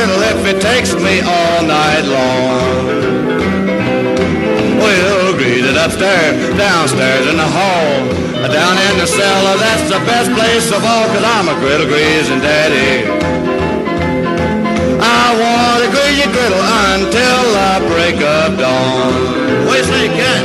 griddle if it takes me all night long. We'll grease it upstairs, downstairs in the hall, down in the cellar, that's the best place of all, 'cause I'm a griddle greasing daddy. I want to grease your griddle until the break of dawn. What do you say, cat?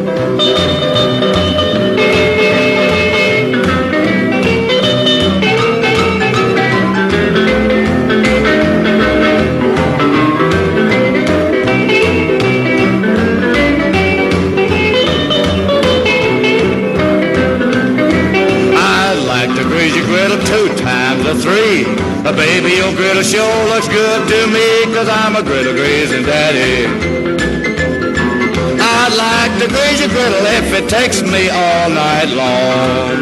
Two times or three. Baby, your griddle sure looks good to me, 'cause I'm a griddle greasing daddy. I'd like to grease your griddle if it takes me all night long.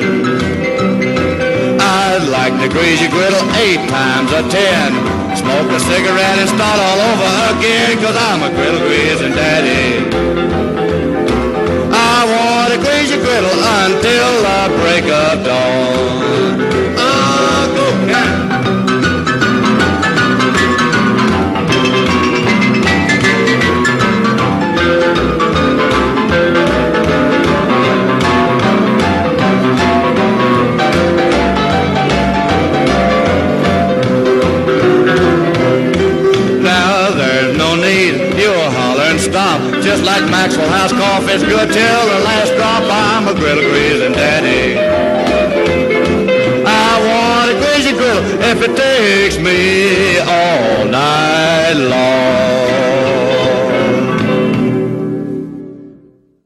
I'd like to grease your griddle 8 times or 10. Smoke a cigarette and start all over again, 'cause I'm a griddle greasing daddy. I want to grease your griddle until the break of dawn. Stop, just like Maxwell House coffee's good till the last drop. I'm a griddle greasing daddy. I want to grease your griddle if it takes me